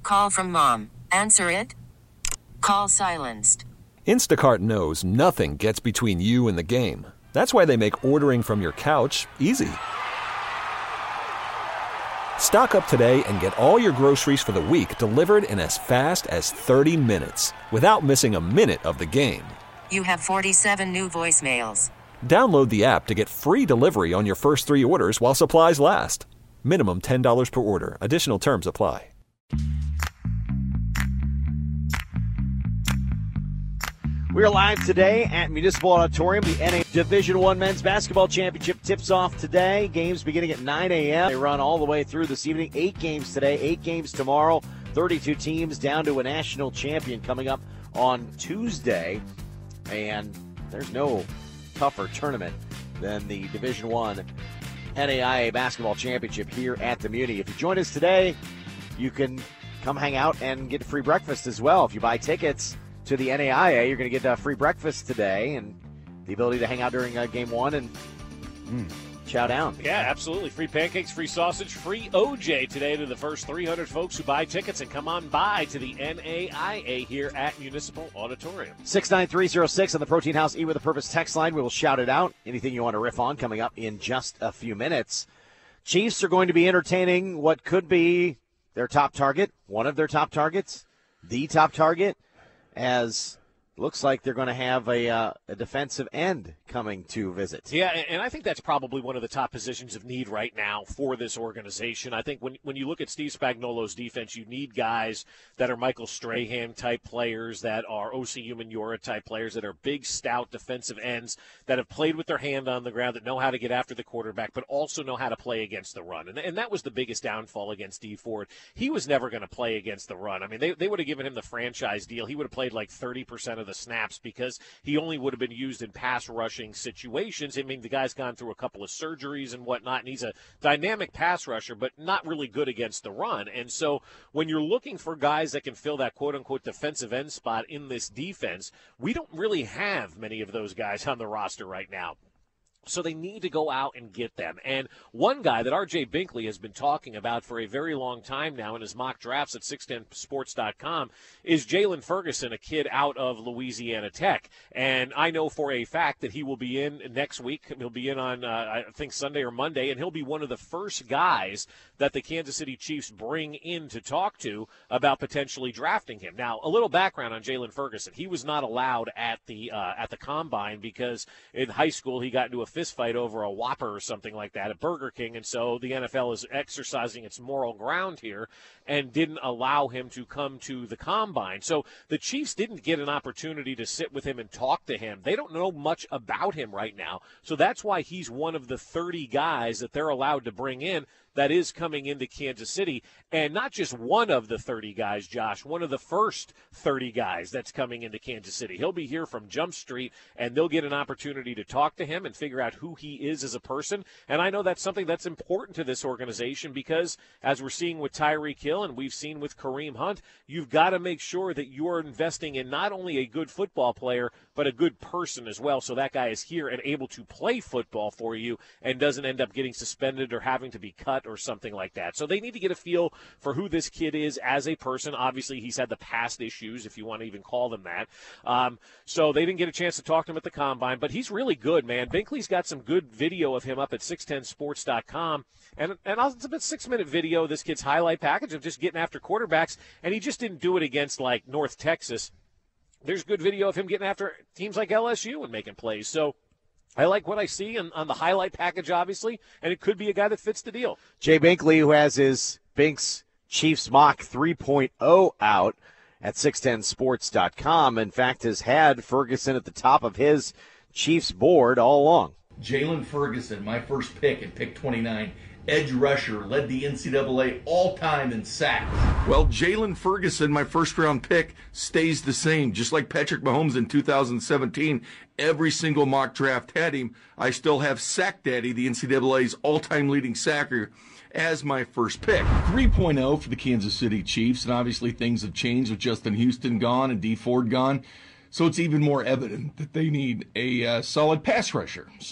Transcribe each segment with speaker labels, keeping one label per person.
Speaker 1: Call from mom. Answer it. Call silenced.
Speaker 2: Instacart knows nothing gets between you and the game. That's why they make ordering from your couch easy. Stock up today and get all your groceries for the week delivered in as fast as 30 minutes without missing a minute of the game.
Speaker 1: You have 47 new voicemails.
Speaker 2: Download the app to get free delivery on your first 3 orders while supplies last. Minimum $10 per order. Additional terms apply.
Speaker 3: We're live today at Municipal Auditorium. The NA Division I Men's Basketball Championship tips off today. Games beginning at 9 a.m. They run all the way through this evening. 8 games today, 8 games tomorrow. 32 teams down to a national champion coming up on Tuesday. And there's no tougher tournament than the Division I NAIA Basketball Championship here at the Muni. If you join us today, you can come hang out and get a free breakfast as well. If you buy tickets to the NAIA, you're going to get a free breakfast today and the ability to hang out during Game 1 and chow down.
Speaker 4: Yeah, absolutely. Free pancakes, free sausage, free OJ today to the first 300 folks who buy tickets, and come on by to the NAIA here at Municipal Auditorium.
Speaker 3: 69306 on the Protein House Eat with a Purpose text line. We will shout it out. Anything you want to riff on coming up in just a few minutes. Chiefs are going to be entertaining what could be their top target, one of their top targets, the top target, as looks like they're going to have a defensive end coming to visit.
Speaker 4: Yeah, and I think that's probably one of the top positions of need right now for this organization. I think when you look at Steve Spagnuolo's defense, you need guys that are Michael Strahan-type players, that are O.C. Umenyiora-type players, that are big, stout defensive ends that have played with their hand on the ground, that know how to get after the quarterback, but also know how to play against the run. And that was the biggest downfall against Dee Ford. He was never going to play against the run. I mean, they would have given him the franchise deal. He would have played like 30% of the snaps because he only would have been used in pass rushing situations. I mean, the guy's gone through a couple of surgeries and whatnot, and he's a dynamic pass rusher, but not really good against the run. And so when you're looking for guys that can fill that quote-unquote defensive end spot in this defense, we don't really have many of those guys on the roster right now. So they need to go out and get them. And one guy that R.J. Binkley has been talking about for a very long time now in his mock drafts at 610sports.com is Jalen Ferguson, a kid out of Louisiana Tech. And I know for a fact that he will be in next week. He'll be in on, I think, Sunday or Monday, and he'll be one of the first guys that the Kansas City Chiefs bring in to talk to about potentially drafting him. Now, a little background on Jalen Ferguson. He was not allowed at the Combine because in high school he got into a fist fight over a Whopper or something like that at Burger King, and so the NFL is exercising its moral ground here and didn't allow him to come to the Combine. So the Chiefs didn't get an opportunity to sit with him and talk to him. They don't know much about him right now, so that's why he's one of the 30 guys that they're allowed to bring in that is coming into Kansas City. And not just one of the 30 guys, Josh, one of the first 30 guys that's coming into Kansas City. He'll be here from Jump Street, and they'll get an opportunity to talk to him and figure out who he is as a person. And I know that's something that's important to this organization because, as we're seeing with Tyreek Hill and we've seen with Kareem Hunt, you've got to make sure that you're investing in not only a good football player, but a good person as well, so that guy is here and able to play football for you and doesn't end up getting suspended or having to be cut or something like that. So they need to get a feel for who this kid is as a person. Obviously, he's had the past issues, if you want to even call them that. So they didn't get a chance to talk to him at the Combine, but he's really good, man. Binkley's got some good video of him up at 610sports.com. And it's about a 6-minute video, this kid's highlight package of just getting after quarterbacks, and he just didn't do it against, like, North Texas. There's good video of him getting after teams like LSU and making plays. So I like what I see on the highlight package, obviously, and it could be a guy that fits the deal.
Speaker 3: Jay Binkley, who has his Binks Chiefs Mock 3.0 out at 610sports.com, in fact, has had Ferguson at the top of his Chiefs board all along.
Speaker 5: Jalen Ferguson, my first pick at pick 29, edge rusher, led the NCAA all-time in sacks. Well, Jalen Ferguson, my first-round pick, stays the same. Just like Patrick Mahomes in 2017, every single mock draft had him. I still have Sack Daddy, the NCAA's all-time leading sacker, as my first pick. 3.0 for the Kansas City Chiefs, and obviously things have changed with Justin Houston gone and Dee Ford gone. So it's even more evident that they need a solid pass rusher. So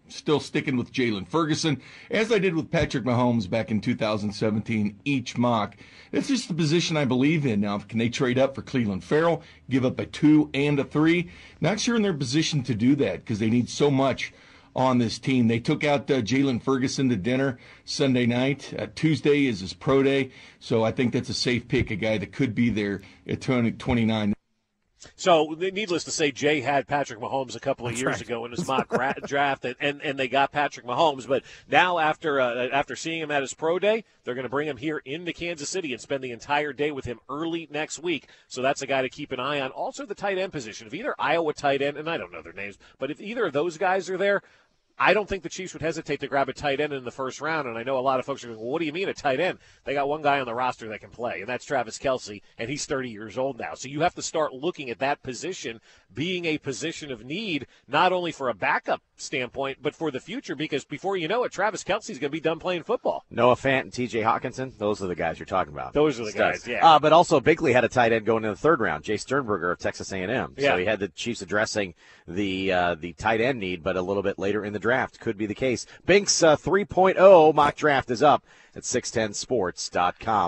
Speaker 5: still sticking with Jalen Ferguson, as I did with Patrick Mahomes back in 2017, each mock. It's just the position I believe in. Now, can they trade up for Cleveland Farrell, give up a 2 and a 3? Not sure in their position to do that because they need so much on this team. They took out Jalen Ferguson to dinner Sunday night. Tuesday is his pro day, so I think that's a safe pick, a guy that could be there at 29.
Speaker 4: So, needless to say, Jay had Patrick Mahomes a couple of years ago in his mock draft, and they got Patrick Mahomes. But now, after seeing him at his pro day, they're going to bring him here into Kansas City and spend the entire day with him early next week. So that's a guy to keep an eye on. Also, the tight end position. If either Iowa tight end, and I don't know their names, but if either of those guys are there, I don't think the Chiefs would hesitate to grab a tight end in the first round, and I know a lot of folks are going, well, what do you mean a tight end? They got one guy on the roster that can play, and that's Travis Kelce, and he's 30 years old now. So you have to start looking at that position being a position of need, not only for a backup standpoint, but for the future, because before you know it, Travis Kelce's going to be done playing football.
Speaker 3: Noah Fant and T.J. Hawkinson, those are the guys you're talking about.
Speaker 4: Those are the guys, yeah.
Speaker 3: But also Bigley had a tight end going in the third round, Jay Sternberger of Texas A&M.
Speaker 4: Yeah.
Speaker 3: So he had the Chiefs addressing the tight end need, but a little bit later in the draft could be the case. Binks 3.0 mock draft is up at 610sports.com.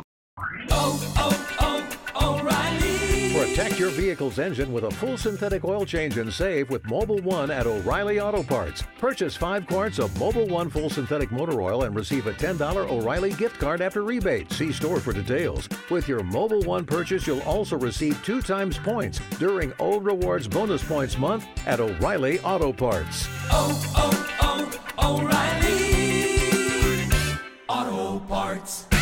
Speaker 6: Protect your vehicle's engine with a full synthetic oil change and save with Mobil 1 at O'Reilly Auto Parts. Purchase 5 quarts of Mobil 1 full synthetic motor oil and receive a $10 O'Reilly gift card after rebate. See store for details. With your Mobil 1 purchase, you'll also receive 2 times points during O Rewards Bonus Points Month at O'Reilly Auto Parts.
Speaker 7: O'Reilly Auto Parts.